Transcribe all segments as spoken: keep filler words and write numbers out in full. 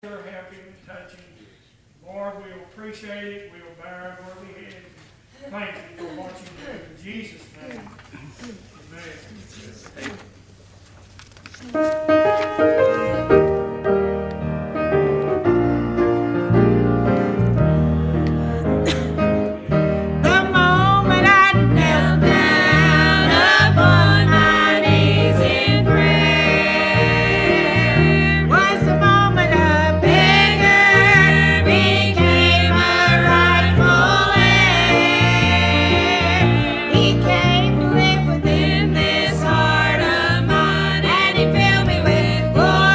Sure happy and touching. Lord, we will appreciate it. We will bow our worthy head. Thank you for what you do. In Jesus' name. Amen. He came to live within this heart of mine, and he filled me with glory.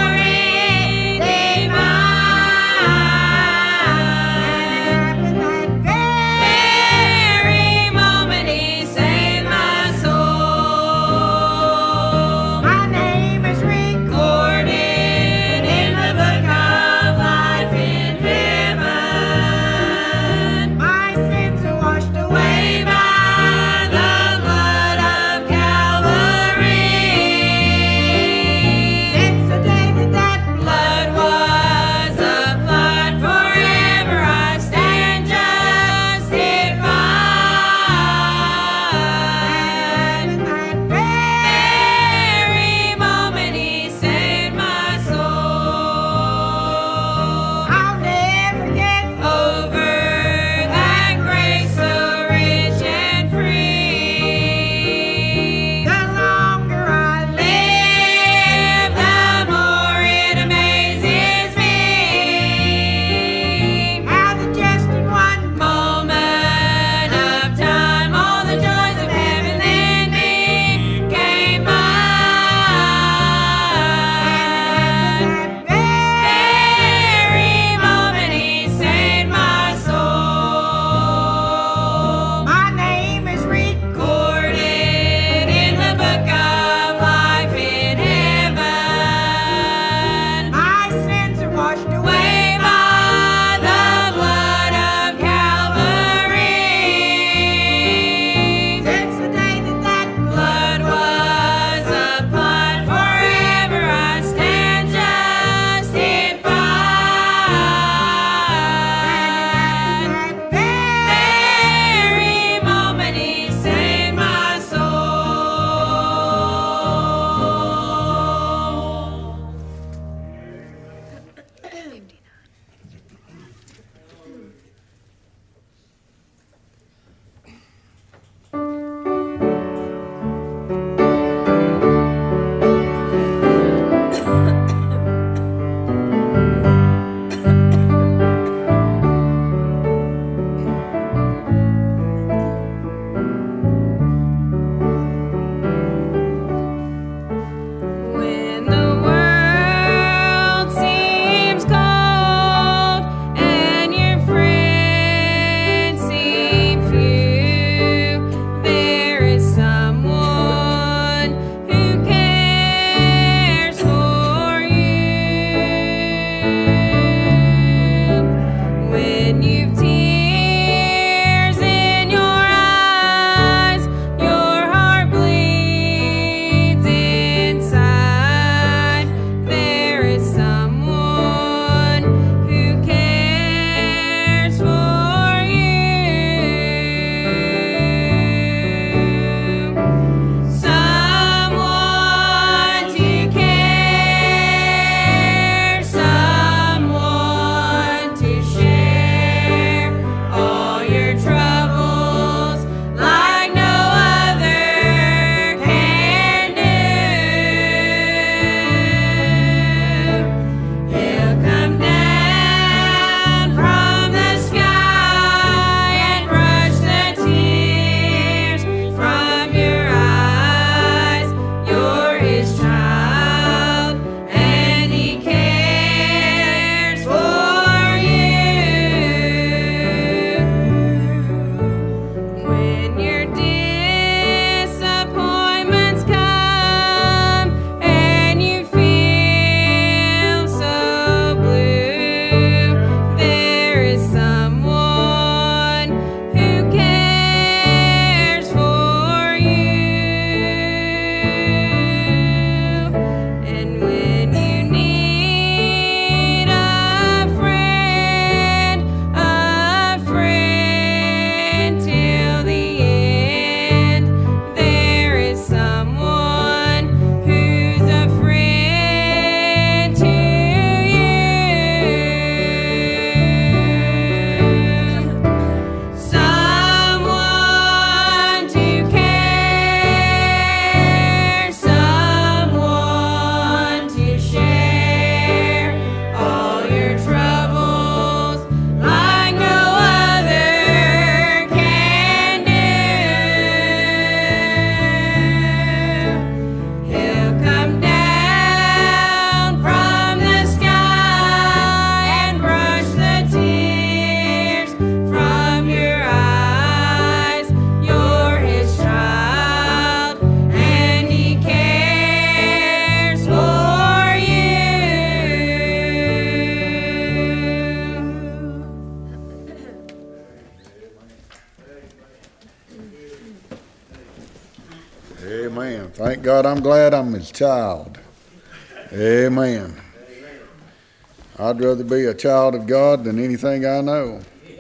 Thank God I'm glad I'm his child. Amen. I'd rather be a child of God than anything I know.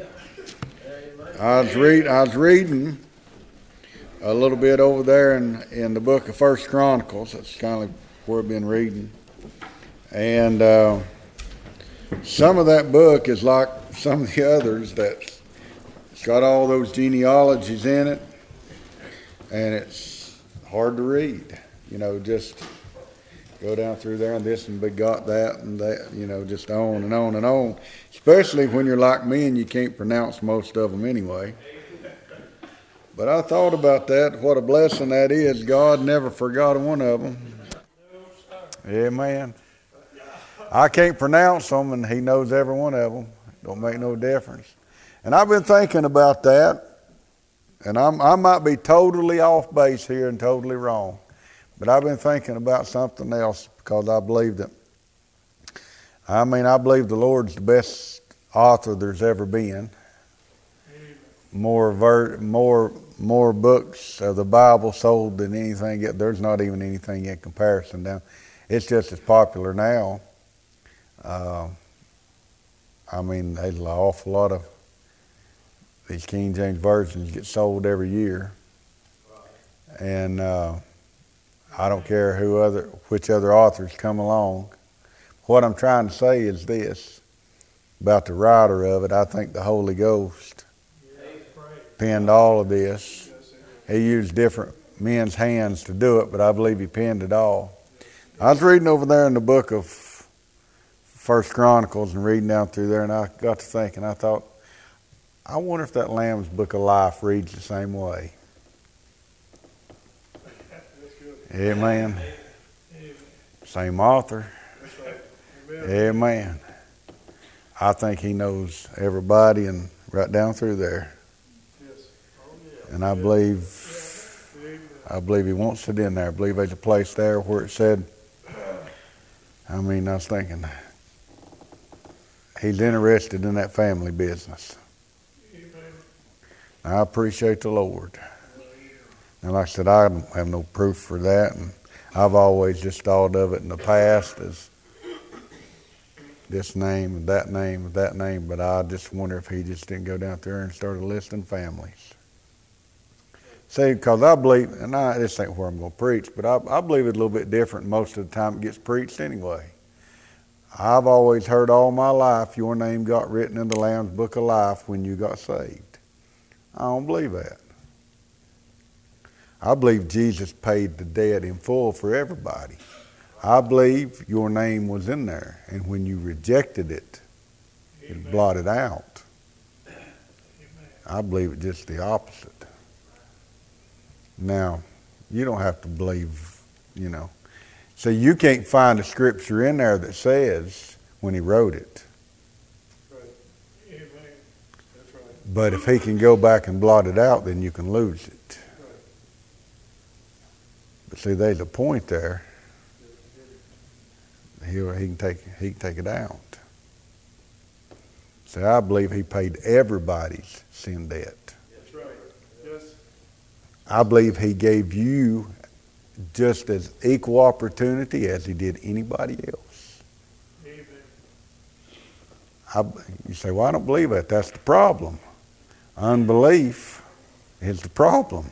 I was read I was reading a little bit over there in, in the book of First Chronicles. That's kind of where I've been reading. And uh, some of that book is like some of the others that's it's got all those genealogies in it, and it's hard to read. You know, just go down through there and this and begot that and that, you know, just on and on and on. Especially when you're like me and you can't pronounce most of them anyway. But I thought about that, what a blessing that is. God never forgot one of them. Amen. I can't pronounce them, and he knows every one of them. Don't make no difference. And I've been thinking about that, and I'm, I might be totally off base here and totally wrong. But I've been thinking about something else because I believe that, I mean, I believe the Lord's the best author there's ever been. More ver- more more books of the Bible sold than anything. There's not even anything in comparison now. It's just as popular now. Uh, I mean, there's an awful lot of these King James versions get sold every year. And uh, I don't care who other, which other authors come along. What I'm trying to say is this, about the writer of it. I think the Holy Ghost penned all of this. He used different men's hands to do it, but I believe he penned it all. I was reading over there in the book of First Chronicles and reading down through there, and I got to thinking, I thought, I wonder if that Lamb's Book of Life reads the same way. Amen. Same author. Amen. I think he knows everybody and right down through there. And I believe I believe he wants it in there. I believe there's a place there where it said, I mean, I was thinking, he's interested in that family business. I appreciate the Lord. And like I said, I have no proof for that. And I've always just thought of it in the past as this name and that name and that name. But I just wonder if he just didn't go down there and start listing families. See, because I believe, and I, this ain't where I'm going to preach, but I, I believe it's a little bit different most of the time it gets preached anyway. I've always heard all my life your name got written in the Lamb's Book of Life when you got saved. I don't believe that. I believe Jesus paid the debt in full for everybody. I believe your name was in there, and when you rejected it, it blotted out. I believe it's just the opposite. Now, you don't have to believe, you know. So you can't find a scripture in there that says when he wrote it. Amen. That's right. But if he can go back and blot it out, then you can lose it. But see, there's a point there. He, he can take he can take it out. See, I believe he paid everybody's sin debt. That's right. Yes. I believe he gave you just as equal opportunity as he did anybody else. Amen. I, you say, well, I don't believe that. That's the problem. Unbelief is the problem.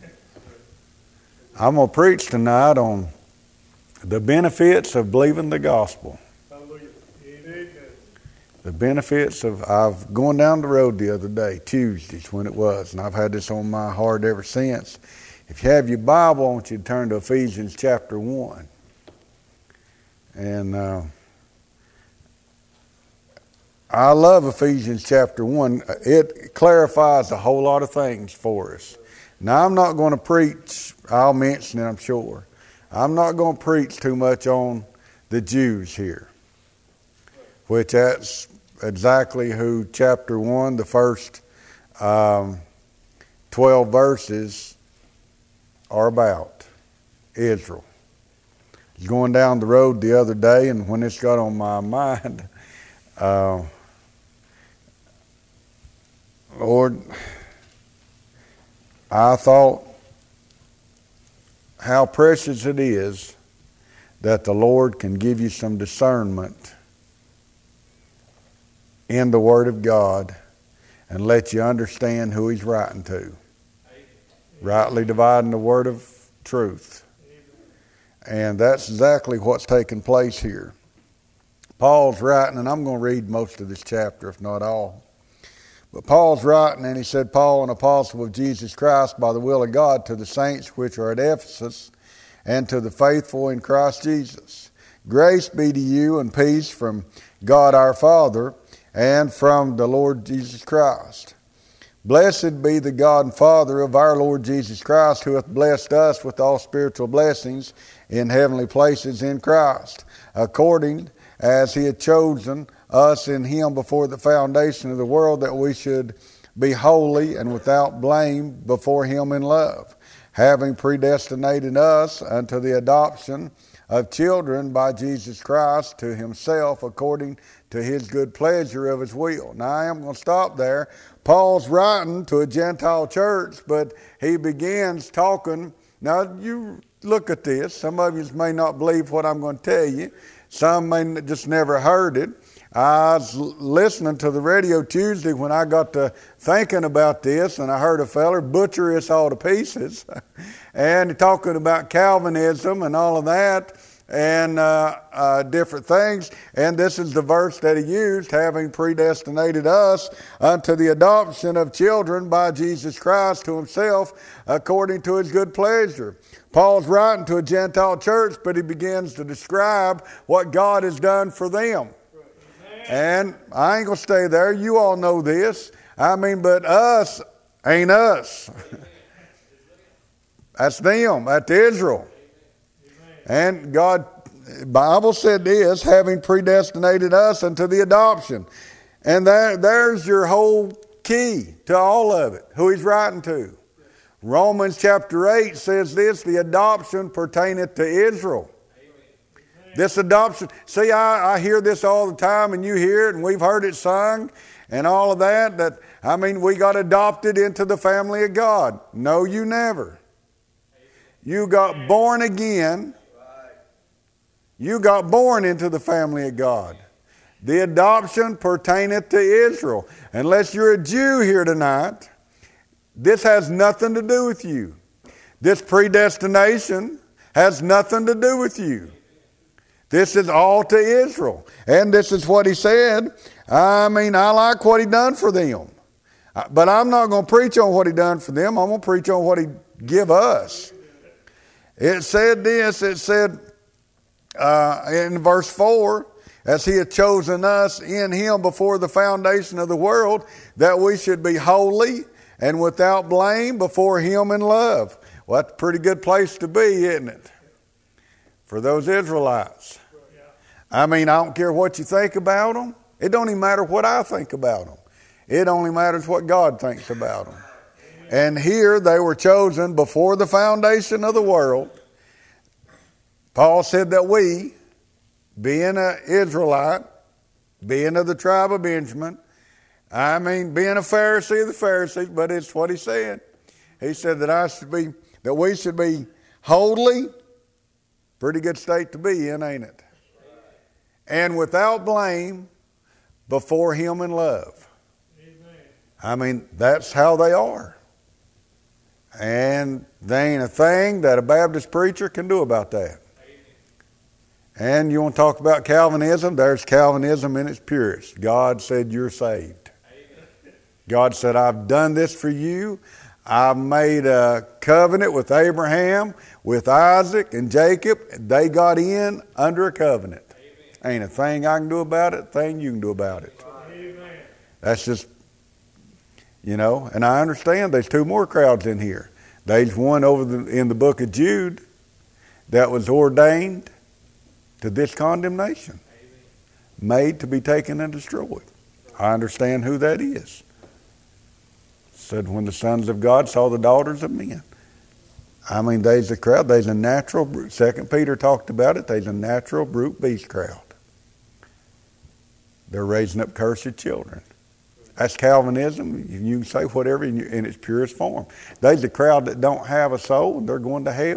I'm going to preach tonight on the benefits of believing the gospel. Hallelujah. Amen. The benefits of, I've going down the road the other day, Tuesdays when it was, and I've had this on my heart ever since. If you have your Bible, I want you to turn to Ephesians chapter one. And uh, I love Ephesians chapter one. It clarifies a whole lot of things for us. Now, I'm not going to preach, I'll mention it, I'm sure. I'm not going to preach too much on the Jews here, which that's exactly who chapter one, the first um, twelve verses are about. Israel. I was going down the road the other day, and when this got on my mind, uh, Lord, I thought, how precious it is that the Lord can give you some discernment in the Word of God and let you understand who He's writing to. Rightly dividing the word of truth. And that's exactly what's taking place here. Paul's writing, and I'm going to read most of this chapter, if not all. But Paul's writing, and he said, Paul, an apostle of Jesus Christ, by the will of God, to the saints which are at Ephesus, and to the faithful in Christ Jesus. Grace be to you and peace from God our Father, and from the Lord Jesus Christ. Blessed be the God and Father of our Lord Jesus Christ, who hath blessed us with all spiritual blessings in heavenly places in Christ, according as He had chosen us in Him before the foundation of the world, that we should be holy and without blame before Him in love, having predestinated us unto the adoption of children by Jesus Christ to Himself, according to His good pleasure of His will. Now I am going to stop there. Paul's writing to a Gentile church, but he begins talking. Now you look at this. Some of you may not believe what I'm going to tell you. Some may just never heard it. I was listening to the radio Tuesday when I got to thinking about this, and I heard a feller butcher this all to pieces. And talking about Calvinism and all of that, and uh, uh, different things. And this is the verse that he used, having predestinated us unto the adoption of children by Jesus Christ to Himself, according to His good pleasure. Paul's writing to a Gentile church, but he begins to describe what God has done for them. And I ain't going to stay there. You all know this. I mean, but us ain't us. That's them. That's Israel. And God, the Bible said this, having predestinated us unto the adoption. And there, there's your whole key to all of it, who He's writing to. Romans chapter eight says this, the adoption pertaineth to Israel. This adoption, see, I, I hear this all the time, and you hear it, and we've heard it sung, and all of that, that, I mean, we got adopted into the family of God. No, you never. You got born again. You got born into the family of God. The adoption pertaineth to Israel. Unless you're a Jew here tonight, this has nothing to do with you. This predestination has nothing to do with you. This is all to Israel. And this is what he said. I mean, I like what he done for them. But I'm not going to preach on what he done for them. I'm going to preach on what he give us. It said this, it said uh, in verse four, as he had chosen us in him before the foundation of the world, that we should be holy and without blame before him in love. Well, that's a pretty good place to be, isn't it? For those Israelites. I mean, I don't care what you think about them. It don't even matter what I think about them. It only matters what God thinks about them. And here they were chosen before the foundation of the world. Paul said that we, being an Israelite, being of the tribe of Benjamin, I mean, being a Pharisee of the Pharisees, but it's what he said. He said that I should be, that we should be holy. Pretty good state to be in, ain't it? And without blame before him in love. Amen. I mean, that's how they are. And there ain't a thing that a Baptist preacher can do about that. And you want to talk about Calvinism? There's Calvinism in its purest. God said you're saved. God said, I've done this for you. I've made a covenant with Abraham, with Isaac and Jacob. They got in under a covenant. Ain't a thing I can do about it, thing you can do about it. Amen. That's just, you know, and I understand there's two more crowds in here. There's one over the, in the book of Jude that was ordained to this condemnation, made to be taken and destroyed. I understand who that is. Said when the sons of God saw the daughters of men. I mean, there's a crowd, there's a natural brute. Second Peter talked about it, there's a natural brute beast crowd. They're raising up cursed children. That's Calvinism. You can say whatever in its purest form. There's a crowd that don't have a soul, they're going to hell.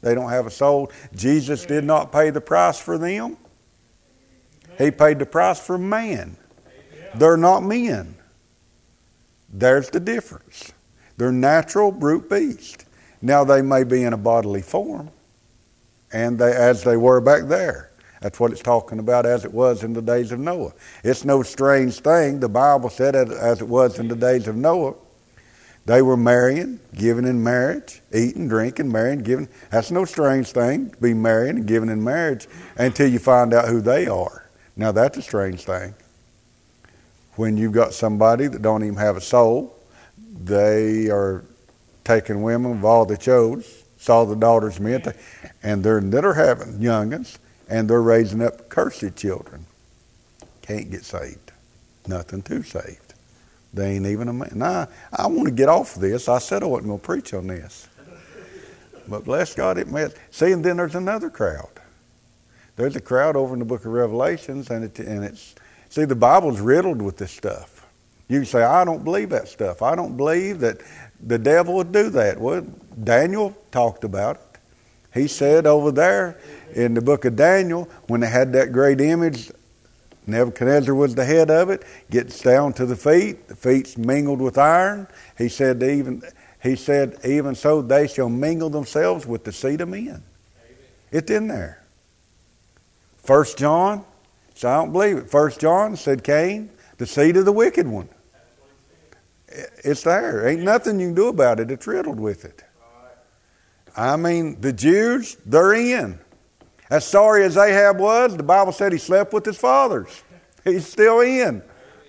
They don't have a soul. Jesus did not pay the price for them. He paid the price for man. They're not men. There's the difference. They're natural brute beasts. Now they may be in a bodily form, and they as they were back there. That's what it's talking about, as it was in the days of Noah. It's no strange thing. The Bible said as, as it was in the days of Noah. They were marrying, giving in marriage, eating, drinking, marrying, giving. That's no strange thing, to be marrying and giving in marriage until you find out who they are. Now that's a strange thing. When you've got somebody that don't even have a soul, they are taking women of all they chose, saw the daughters of men, and they're that are having youngins, and they're raising up cursed children. Can't get saved. Nothing to saved. They ain't even a man. Now, I want to get off of this. I said I wasn't going to preach on this. But bless God, it met. See, and then there's another crowd. There's a crowd over in the book of Revelations, and, it, and it's, see, the Bible's riddled with this stuff. You can say, I don't believe that stuff. I don't believe that the devil would do that. Well, Daniel talked about it. He said over there in the book of Daniel, when they had that great image, Nebuchadnezzar was the head of it, gets down to the feet, the feet's mingled with iron. He said even he said, even so they shall mingle themselves with the seed of men. Amen. It's in there. First John, so I don't believe it. First John said Cain, the seed of the wicked one. It's there. Ain't nothing you can do about it. It's riddled with it. I mean, the Jews, they're in. As sorry as Ahab was, the Bible said he slept with his fathers. He's still in.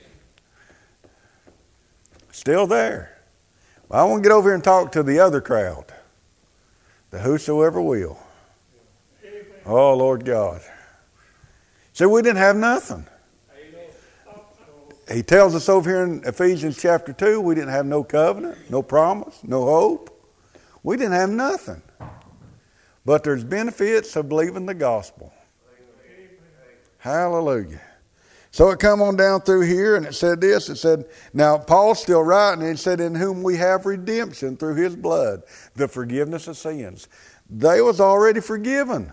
Still there. Well, I want to get over here and talk to the other crowd. The whosoever will. Oh, Lord God. See, we didn't have nothing. He tells us over here in Ephesians chapter two, we didn't have no covenant, no promise, no hope. We didn't have nothing. But there's benefits of believing the gospel. Amen. Hallelujah. So it come on down through here, and it said this. It said, now Paul's still writing, and it said, in whom we have redemption through his blood, the forgiveness of sins. They was already forgiven.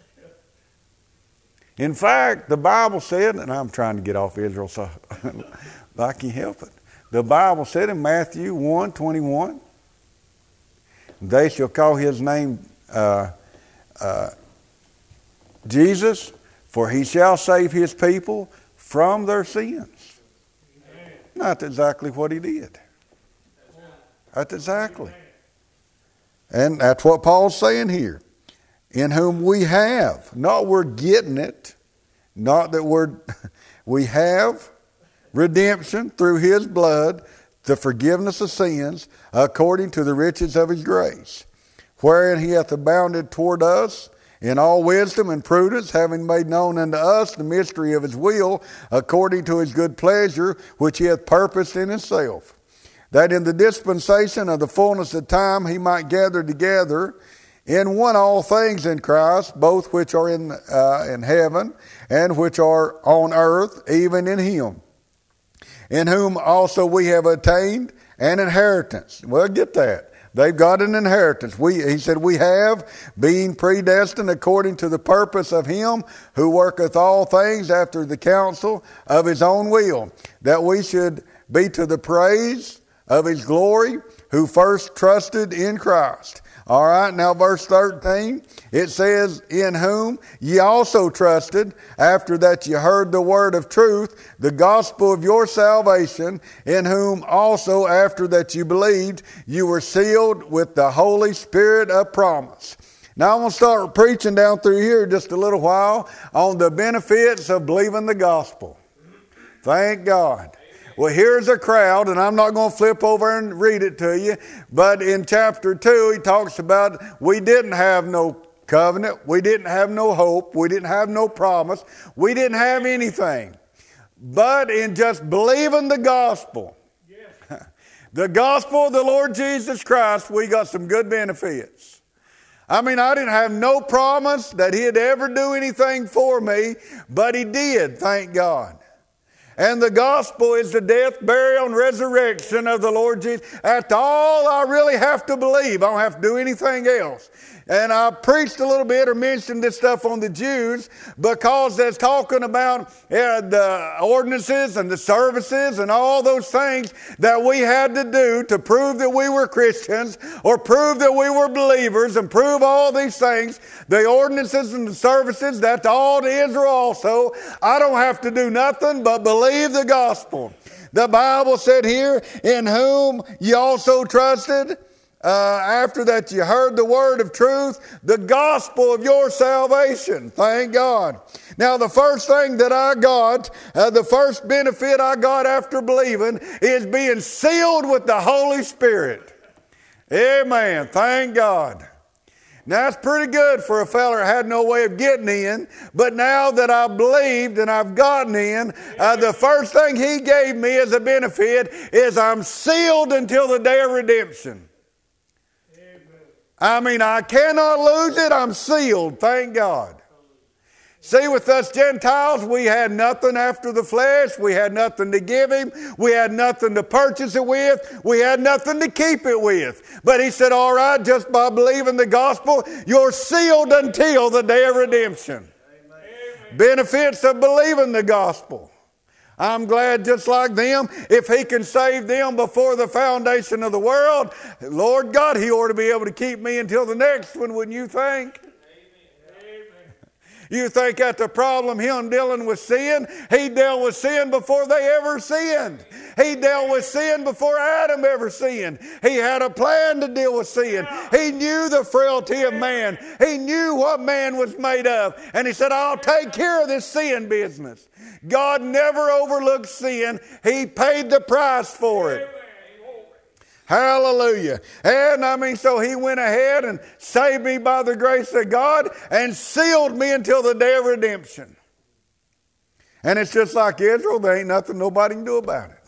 In fact, the Bible said, and I'm trying to get off Israel, so I can't help it. The Bible said in Matthew one twenty-one, they shall call his name uh, uh, Jesus, for he shall save his people from their sins. Amen. Not exactly what he did. That's exactly. And that's what Paul's saying here. In whom we have, not we're getting it, not that we're, we have redemption through his blood, the forgiveness of sins, according to the riches of his grace, wherein he hath abounded toward us in all wisdom and prudence, having made known unto us the mystery of his will, according to his good pleasure, which he hath purposed in himself, that in the dispensation of the fullness of time he might gather together in one all things in Christ, both which are in uh, in heaven and which are on earth, even in him, in whom also we have attained an inheritance. Well, get that. They've got an inheritance. We, he said, we have, being predestined according to the purpose of him who worketh all things after the counsel of his own will, that we should be to the praise of his glory, who first trusted in Christ. All right, now verse thirteen, it says, in whom ye also trusted, after that ye heard the word of truth, the gospel of your salvation, in whom also after that you believed, you were sealed with the Holy Spirit of promise. Now I'm going to start preaching down through here just a little while on the benefits of believing the gospel. Thank God. Well, here's a crowd, and I'm not going to flip over and read it to you, but in chapter two, he talks about we didn't have no covenant, we didn't have no hope, we didn't have no promise, we didn't have anything. But in just believing the gospel, yes. the gospel of the Lord Jesus Christ, we got some good benefits. I mean, I didn't have no promise that he'd ever do anything for me, but he did, thank God. And the gospel is the death, burial, and resurrection of the Lord Jesus. That's all I really have to believe. I don't have to do anything else. And I preached a little bit or mentioned this stuff on the Jews because that's talking about uh, the ordinances and the services and all those things that we had to do to prove that we were Christians or prove that we were believers and prove all these things. The ordinances and the services, that's all to Israel also. I don't have to do nothing but believe the gospel. The Bible said here, in whom ye also trusted, Uh, after that you heard the word of truth, the gospel of your salvation. Thank God. Now the first thing that I got, uh, the first benefit I got after believing is being sealed with the Holy Spirit. Amen. Thank God. Now that's pretty good for a fella that had no way of getting in, but now that I've believed and I've gotten in, uh, the first thing he gave me as a benefit is I'm sealed until the day of redemption. I mean, I cannot lose it. I'm sealed. Thank God. See, with us Gentiles, we had nothing after the flesh. We had nothing to give him. We had nothing to purchase it with. We had nothing to keep it with. But he said, all right, just by believing the gospel, you're sealed until the day of redemption. Amen. Benefits of believing the gospel. I'm glad just like them, if he can save them before the foundation of the world, Lord God, he ought to be able to keep me until the next one, wouldn't you think? Amen. You think that's the problem, him dealing with sin? He dealt with sin before they ever sinned. He dealt with sin before Adam ever sinned. He had a plan to deal with sin. He knew the frailty of man. He knew what man was made of. And he said, I'll take care of this sin business. God never overlooked sin. He paid the price for it. Hallelujah. And I mean, so he went ahead and saved me by the grace of God and sealed me until the day of redemption. And it's just like Israel. There ain't nothing nobody can do about it.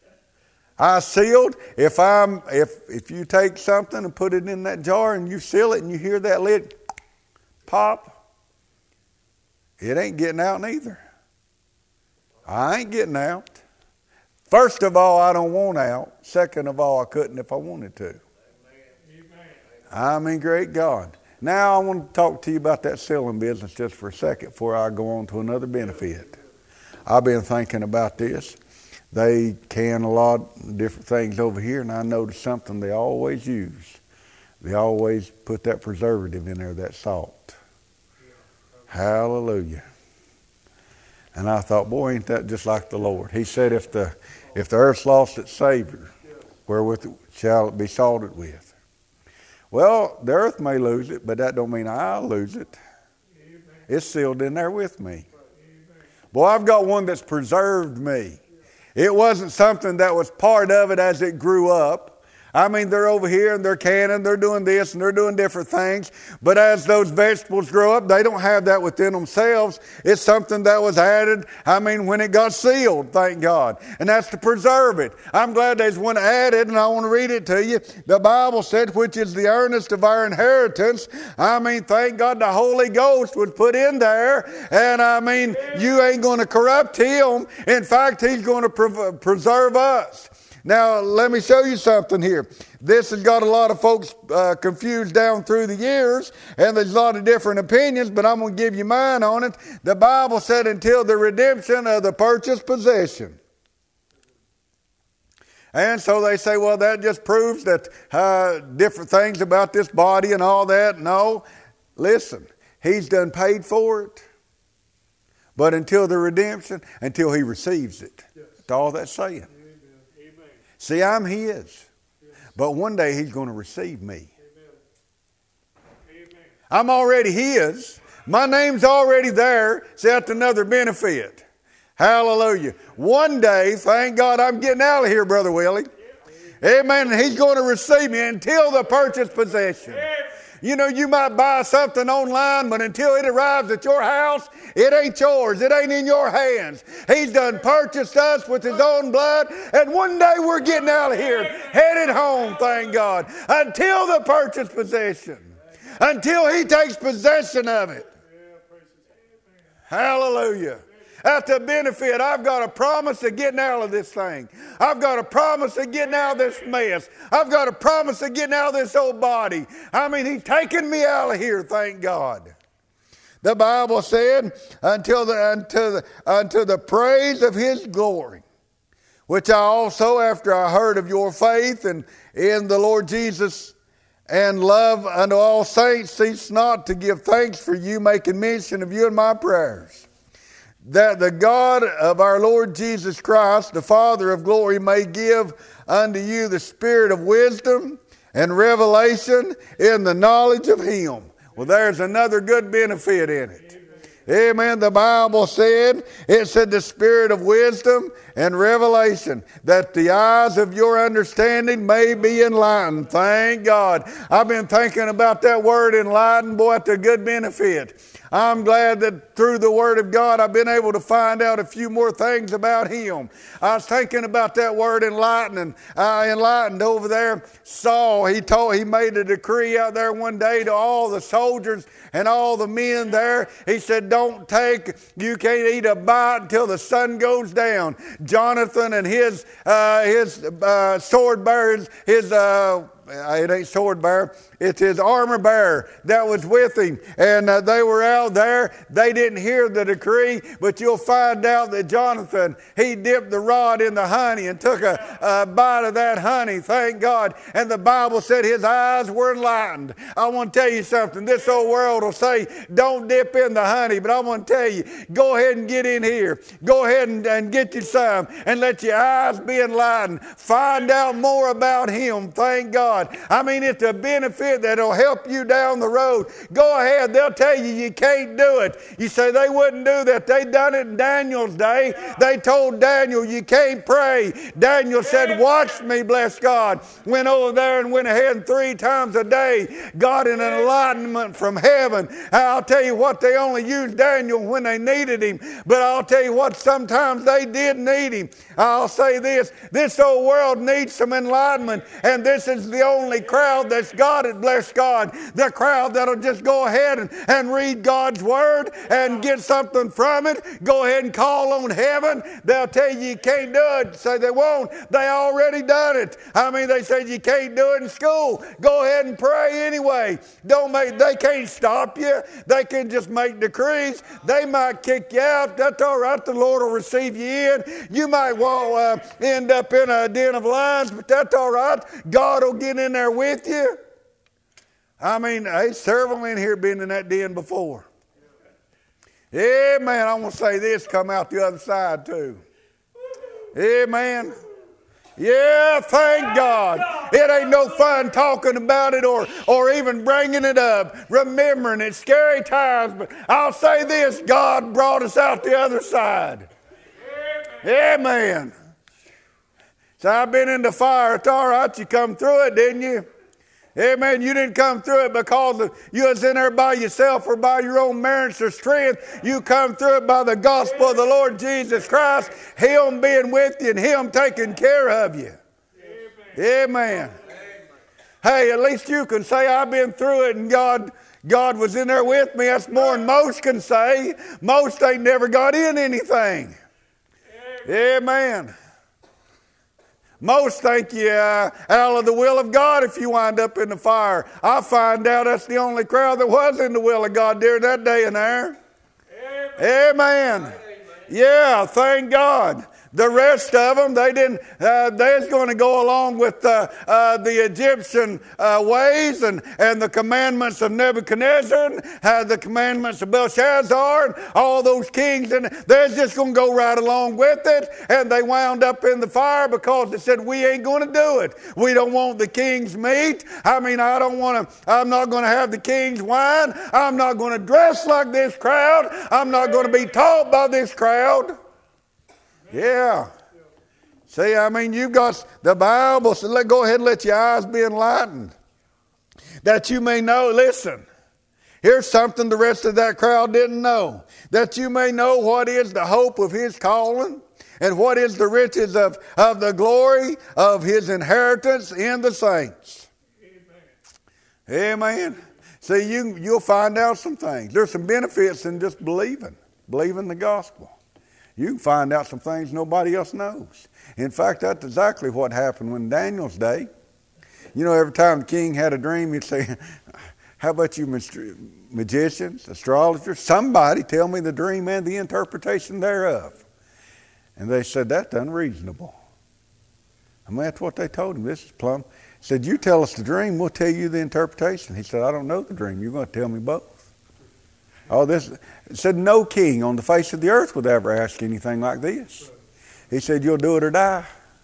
I sealed. If I'm, if, if you take something and put it in that jar and you seal it and you hear that lid pop, it ain't getting out neither. I ain't getting out. First of all, I don't want out. Second of all, I couldn't if I wanted to. Amen. I mean, great God. Now I want to talk to you about that sealing business just for a second before I go on to another benefit. I've been thinking about this. They can a lot of different things over here, and I noticed something they always use. They always put that preservative in there, that salt. Hallelujah. And I thought, boy, ain't that just like the Lord? He said, if the if the earth's lost its Savior, wherewith shall it be salted with? Well, the earth may lose it, but that don't mean I'll lose it. Amen. It's sealed in there with me. Amen. Boy, I've got one that's preserved me. It wasn't something that was part of it as it grew up. I mean, they're over here and they're canning, they're doing this and they're doing different things. But as those vegetables grow up, they don't have that within themselves. It's something that was added, I mean, when it got sealed, thank God. And that's to preserve it. I'm glad there's one added, and I want to read it to you. The Bible said, which is the earnest of our inheritance. I mean, thank God the Holy Ghost was put in there. And I mean, you ain't going to corrupt him. In fact, he's going to pre- preserve us. Now, let me show you something here. This has got a lot of folks uh, confused down through the years, and there's a lot of different opinions, but I'm going to give you mine on it. The Bible said until the redemption of the purchased possession. And so they say, well, that just proves that uh, different things about this body and all that. No, listen, he's done paid for it. But until the redemption, until he receives it. Yes. That's all that's saying. See, I'm his, but one day he's going to receive me. Amen. I'm already his. My name's already there. See, that's another benefit. Hallelujah. One day, thank God I'm getting out of here, Brother Willie. Amen. And he's going to receive me until the purchased possession. You know, you might buy something online, but until it arrives at your house, it ain't yours. It ain't in your hands. He's done purchased us with his own blood, and one day we're getting out of here, headed home, thank God, until the purchased possession, until he takes possession of it. Hallelujah. That's a benefit. I've got a promise of getting out of this thing. I've got a promise of getting out of this mess. I've got a promise of getting out of this old body. I mean, He's taking me out of here, thank God. The Bible said, until the, until the, until the praise of His glory, which I also, after I heard of your faith and in the Lord Jesus and love unto all saints, cease not to give thanks for you, making mention of you in my prayers, that the God of our Lord Jesus Christ, the Father of glory, may give unto you the spirit of wisdom and revelation in the knowledge of Him. Well, there's another good benefit in it. Amen. The Bible said, it said the spirit of wisdom and revelation, that the eyes of your understanding may be enlightened. Thank God. I've been thinking about that word enlightened. Boy, that's a good benefit. I'm glad that through the Word of God I've been able to find out a few more things about Him. I was thinking about that word enlightening. Uh, enlightened over there. Saul, he told, he made a decree out there one day to all the soldiers and all the men there. He said, don't take, you can't eat a bite until the sun goes down. Jonathan and his uh, his uh, sword bearers, his uh, it ain't sword bearer, it's his armor bearer that was with him. And uh, they were out there. They didn't hear the decree, but you'll find out that Jonathan, he dipped the rod in the honey and took a, a bite of that honey, thank God. And the Bible said his eyes were enlightened. I want to tell you something. This old world will say, don't dip in the honey, but I want to tell you, go ahead and get in here. Go ahead and, and get you some and let your eyes be enlightened. Find out more about Him, thank God. I mean, it's a benefit that'll help you down the road. Go ahead. They'll tell you you can't do it. You say they wouldn't do that. They done it in Daniel's day. They told Daniel you can't pray. Daniel said, watch me, bless God. Went over there and went ahead and three times a day got an enlightenment from heaven. I'll tell you what, they only used Daniel when they needed him. But I'll tell you what, sometimes they did need him. I'll say this, this old world needs some enlightenment, and this is the only crowd that's got it, bless God. The crowd that'll just go ahead and, and read God's Word and get something from it. Go ahead and call on heaven. They'll tell you you can't do it. Say they won't. They already done it. I mean, they said you can't do it in school. Go ahead and pray anyway. Don't make, they can't stop you. They can just make decrees. They might kick you out. That's all right. The Lord will receive you in. You might well, uh, end up in a den of lions, but that's all right. God will get in there with you. I mean, there's several in here been in that den before. Amen. I want to say this, come out the other side too. Amen. Yeah, thank God. It ain't no fun talking about it or, or even bringing it up, remembering it. Scary times, but I'll say this, God brought us out the other side. Amen. So I've been in the fire. It's all right. You come through it, didn't you? Amen. You didn't come through it because you was in there by yourself or by your own merits or strength. You come through it by the gospel of the Lord Jesus Christ, Him being with you and Him taking care of you. Amen. Amen. Hey, at least you can say, I've been through it and God, God was in there with me. That's more than most can say. Most ain't never got in anything. Amen. Most think you uh, out of the will of God if you wind up in the fire. I find out that's the only crowd that was in the will of God during that day and there. Amen. Amen. Yeah, thank God. The rest of them, they didn't. Uh, they're going to go along with uh, uh, the Egyptian uh, ways and, and the commandments of Nebuchadnezzar, and uh, the commandments of Belshazzar, and all those kings, and they're just going to go right along with it. And they wound up in the fire because they said, "We ain't going to do it. We don't want the king's meat. I mean, I don't want to. I'm not going to have the king's wine. I'm not going to dress like this crowd. I'm not going to be taught by this crowd." Yeah. See, I mean, you've got the Bible, so let go ahead and let your eyes be enlightened. That you may know, listen, here's something the rest of that crowd didn't know. That you may know what is the hope of His calling and what is the riches of, of the glory of His inheritance in the saints. Amen. Amen. See, you, you'll find out some things. There's some benefits in just believing, believing the gospel. You can find out some things nobody else knows. In fact, that's exactly what happened in Daniel's day. You know, every time the king had a dream, he'd say, how about you magicians, astrologers? Somebody tell me the dream and the interpretation thereof. And they said, that's unreasonable. I mean, that's what they told him. This is plumb. He said, you tell us the dream, we'll tell you the interpretation. He said, I don't know the dream. You're going to tell me both. Oh, this it said no king on the face of the earth would ever ask anything like this. He said, you'll do it or die.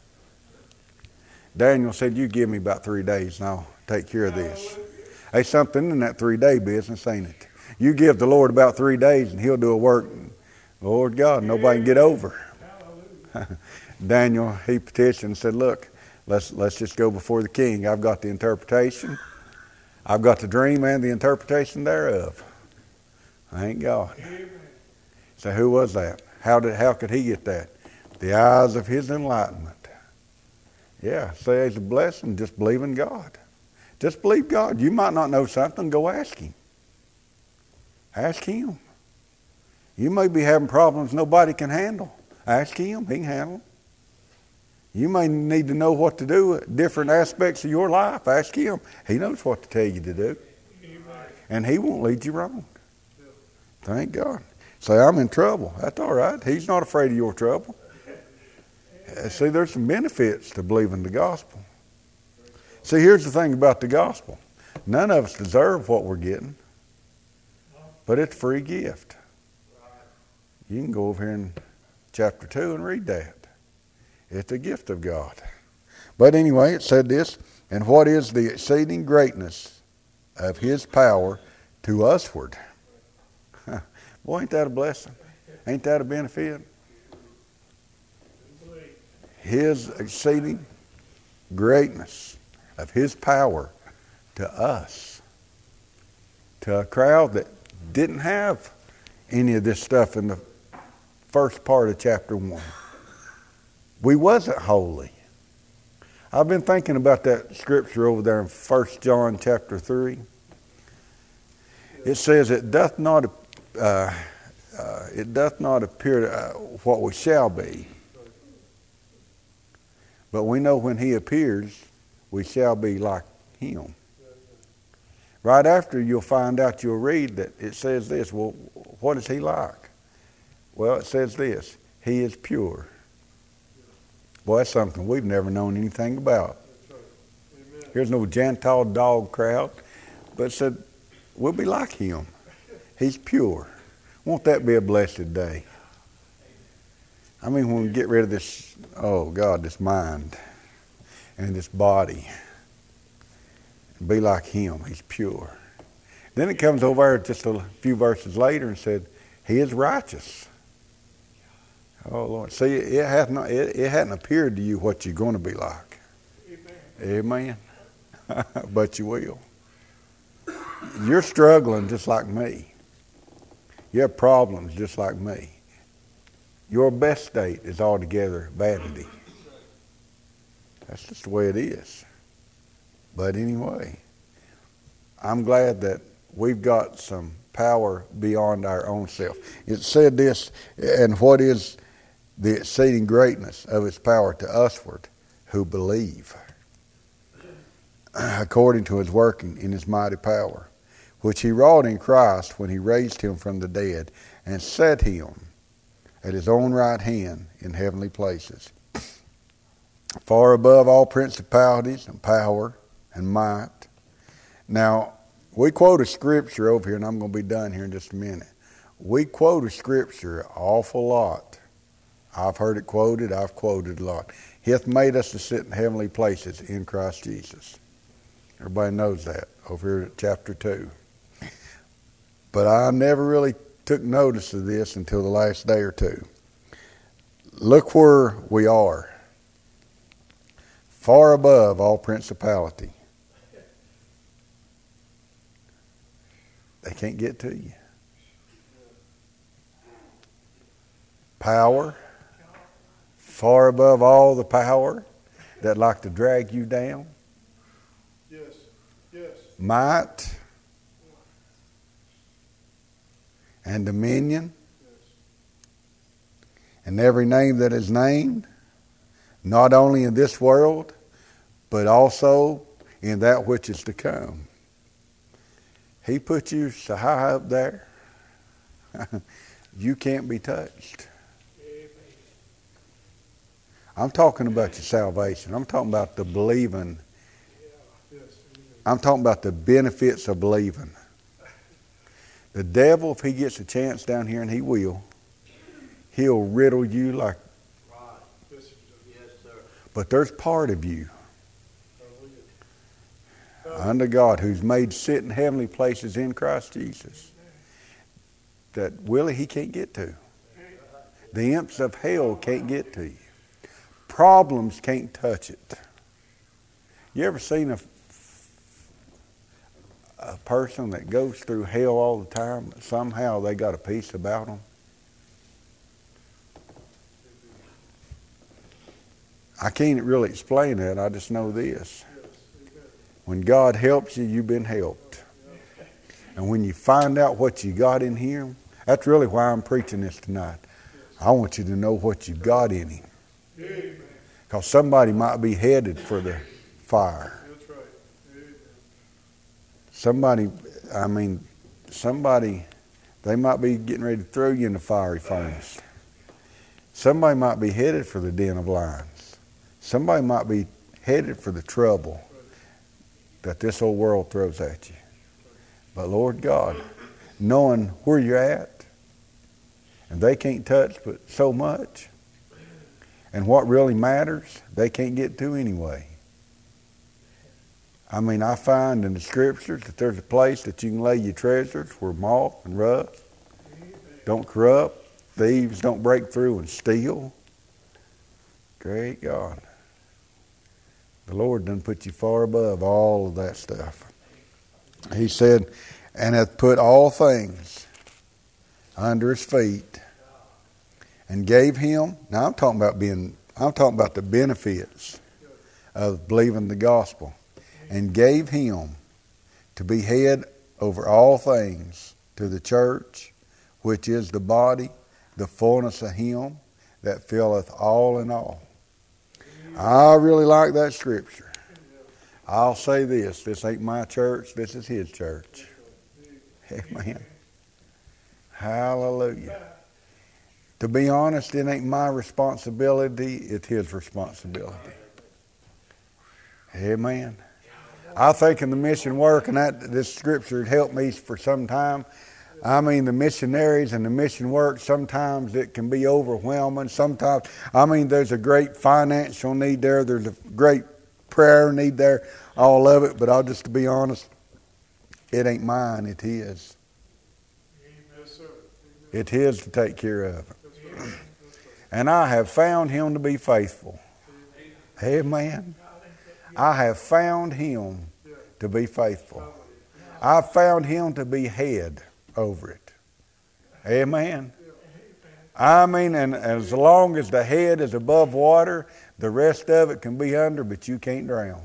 Daniel said, you give me about three days and I'll take care of this. There's something in that three-day business, ain't it? You give the Lord about three days and he'll do a work. Lord God, nobody can get over. Daniel, he petitioned and said, look, let's, let's just go before the king. I've got the interpretation. I've got the dream and the interpretation thereof. Thank God. So who was that? How did how could he get that? The eyes of his enlightenment. Yeah, say it's a blessing. Just believe in God. Just believe God. You might not know something. Go ask him. Ask him. You may be having problems nobody can handle. Ask him. He can handle them. You may need to know what to do with different aspects of your life. Ask him. He knows what to tell you to do. And he won't lead you wrong. Thank God. Say, I'm in trouble. That's all right. He's not afraid of your trouble. See, there's some benefits to believing the gospel. See, here's the thing about the gospel. None of us deserve what we're getting, but it's a free gift. You can go over here in chapter two and read that. It's a gift of God. But anyway, it said this, and what is the exceeding greatness of his power to usward? Boy, ain't that a blessing? Ain't that a benefit? His exceeding greatness of his power to us. To a crowd that didn't have any of this stuff in the first part of chapter one. We wasn't holy. I've been thinking about that scripture over there in First John chapter three. It says, it doth not uh, uh, it doth not appear to, uh, what we shall be. But we know when he appears, we shall be like him. Right after, you'll find out, you'll read that it says this. Well, what is he like? Well, it says this. He is pure. Boy, that's something we've never known anything about. Here's no Gentile dog crowd. But it said, we'll be like him. He's pure. Won't that be a blessed day? I mean, when we get rid of this, oh God, this mind and this body, and be like him. He's pure. Then it comes over just a few verses later and said, he is righteous. Oh Lord, see, it hadn't it, it hadn't appeared to you what you're going to be like. Amen. Amen. But you will. You're struggling just like me. You have problems just like me. Your best state is altogether vanity. That's just the way it is. But anyway, I'm glad that we've got some power beyond our own self. It said this, and what is the exceeding greatness of its power to usward who believe, according to his working in his mighty power, which he wrought in Christ when he raised him from the dead and set him at his own right hand in heavenly places, far above all principalities and power and might. Now, we quote a scripture over here, and I'm going to be done here in just a minute. We quote a scripture an awful lot. I've heard it quoted, I've quoted a lot. He hath made us to sit in heavenly places in Christ Jesus. Everybody knows that over here at chapter two. But I never really took notice of this until the last day or two. Look where we are. Far above all principality. They can't get to you. Power. Far above all the power that like to drag you down. Yes. Yes. Might. And dominion. and every name that is named, not only in this world, but also in that which is to come. He put you so high up there, you can't be touched. I'm talking about your salvation. I'm talking about the believing. I'm talking about the benefits of believing. The devil, if he gets a chance down here, and he will, he'll riddle you like. Yes, sir. But there's part of you under God who's made sit in heavenly places in Christ Jesus that Willie, he can't get to. The imps of hell can't get to you. Problems can't touch it. You ever seen a, a person that goes through hell all the time, but somehow they got a peace about them? I can't really explain that. I just know this. When God helps you, you've been helped. And when you find out what you got in Him, that's really why I'm preaching this tonight. I want you to know what you've got in Him. Because somebody might be headed for the fire. Somebody, I mean, somebody, they might be getting ready to throw you in the fiery furnace. Somebody might be headed for the den of lions. Somebody might be headed for the trouble that this old world throws at you. But Lord God, knowing where you're at, and they can't touch but so much, and what really matters, they can't get to anyway. I mean, I find in the scriptures that there's a place that you can lay your treasures where moth and rust don't corrupt, thieves don't break through and steal. Great God. The Lord done put you far above all of that stuff. He said, and hath put all things under His feet, and gave Him. Now I'm talking about being, I'm talking about the benefits of believing the gospel. And gave Him to be head over all things to the church, which is the body, the fullness of Him that filleth all in all. I really like that scripture. I'll say this, this ain't my church, this is His church. Amen. Hallelujah. To be honest, it ain't my responsibility, it's His responsibility. Amen. I think in the mission work, and that this scripture had helped me for some time. I mean, the missionaries and the mission work, sometimes it can be overwhelming. Sometimes, I mean, there's a great financial need there. There's a great prayer need there, all of it. But I'll just to be honest, it ain't mine, it's His. It's His to take care of. And I have found Him to be faithful. Amen. I have found Him to be faithful. I found Him to be head over it. Amen. I mean, and as long as the head is above water, the rest of it can be under, but you can't drown.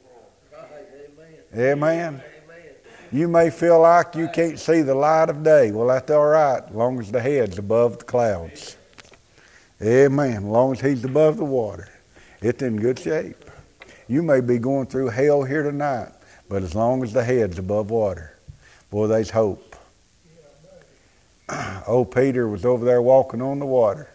Amen. You may feel like you can't see the light of day. Well, that's all right, as long as the head's above the clouds. Amen. As long as He's above the water, it's in good shape. You may be going through hell here tonight, but as long as the head's above water, boy, there's hope. Old Peter was over there walking on the water.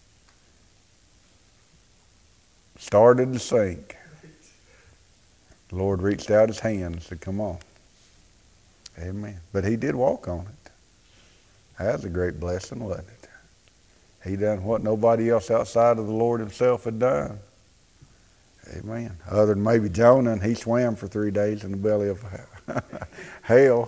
Started to sink. The Lord reached out His hand and said, come on. Amen. But he did walk on it. That was a great blessing, wasn't it? He done what nobody else outside of the Lord Himself had done. Amen. Other than maybe Jonah, and he swam for three days in the belly of hell.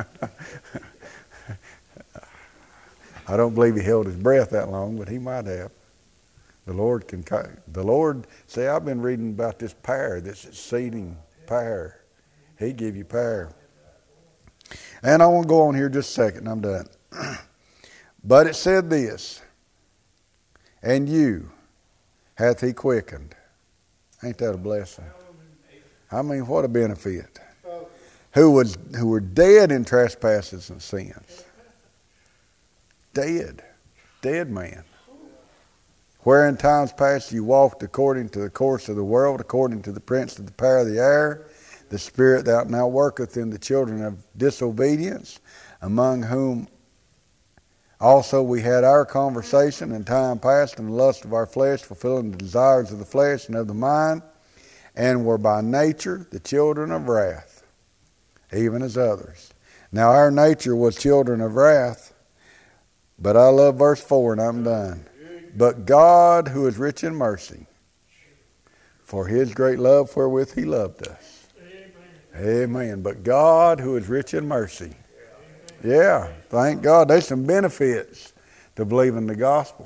I don't believe he held his breath that long, but he might have. The Lord can. The Lord, say, I've been reading about this power, this exceeding power. He give you power. And I want to go on here just a second, and I'm done. But it said this, and you hath He quickened. Ain't that a blessing? I mean, what a benefit. Who was who were dead in trespasses and sins. Dead. Dead man. where in times past you walked according to the course of the world, according to the prince of the power of the air, the spirit that now worketh in the children of disobedience, among whom also we had our conversation in time past in the lust of our flesh, fulfilling the desires of the flesh and of the mind, and were by nature the children of wrath, even as others. Now our nature was children of wrath, but I love verse four and I'm done. But God, who is rich in mercy, for his great love wherewith he loved us. Amen. Amen. But God, who is rich in mercy. Yeah, thank God. There's some benefits to believing the gospel.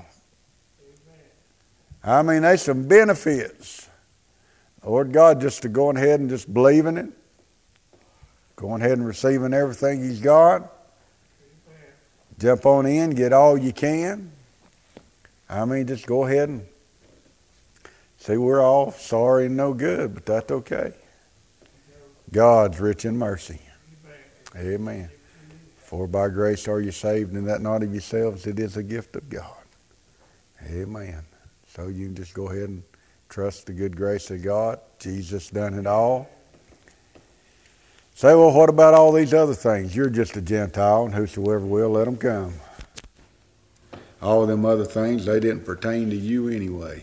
I mean, there's some benefits. Lord God, just to going ahead and just believing it. Going ahead and receiving everything he's got. Jump on in, get all you can. I mean, just go ahead and see, we're all sorry and no good, but that's okay. God's rich in mercy. Amen. For by grace are you saved, and that not of yourselves, it is a gift of God. Amen. So you can just go ahead and trust the good grace of God. Jesus done it all. Say, well, what about all these other things? You're just a Gentile, and whosoever will, let them come. All of them other things, they didn't pertain to you anyway.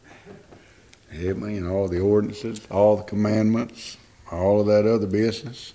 Amen. All the ordinances, all the commandments, all of that other business.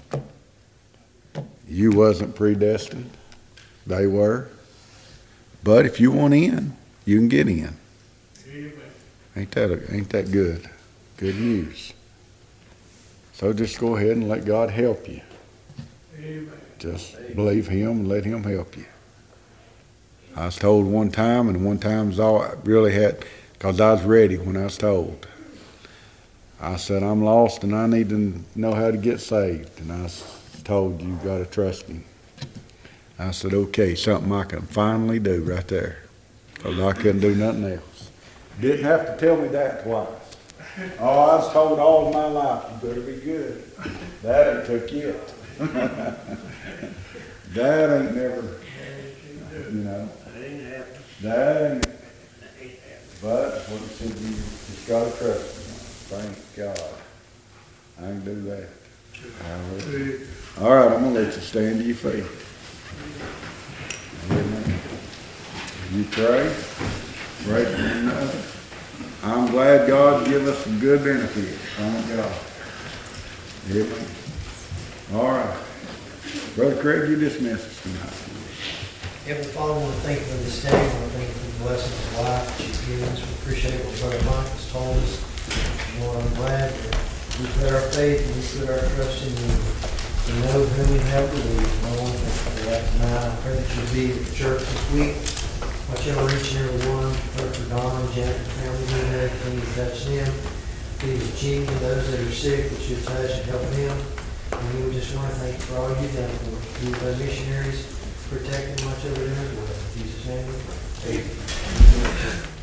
You wasn't predestined. They were. But if you want in, you can get in. Amen. Ain't that a, ain't that good? Good news. So just go ahead and let God help you. Amen. Just believe him and let him help you. I was told one time, and one time was all I really had, because I was ready when I was told. I said, I'm lost and I need to know how to get saved. And I was told, you got to trust him. I said, okay, something I can finally do right there, because I couldn't do nothing else. Didn't have to tell me that twice. Oh, I was told all my life, you better be good. That ain't took yet. That ain't never, you know. That ain't. But what he said, you just got to trust him. Thank God. I can do that. Hallelujah. All right, I'm going to let you stand to your feet. Amen. You pray. Pray for one another. I'm glad God give us some good benefits. Thank God. Amen. All right. Brother Craig, you dismiss us tonight. Heavenly Father, I want to thank you for this day. I want to thank you for the blessings of life that you've given us. We appreciate what Brother Mike has told us. Lord, I'm glad that we put our faith and we put our trust in you. We know whom we have believed. Lord, thank you for that tonight. I pray that you'll be at the church this week. Watch over each and every one. Pray for Don and Janet and family doing everything you touch them. Be with Gene and those that are sick, that you touch and help them. And we just want to thank you for all you've done for us. Be with our missionaries. Protect them much over there as well. In Jesus' name, amen.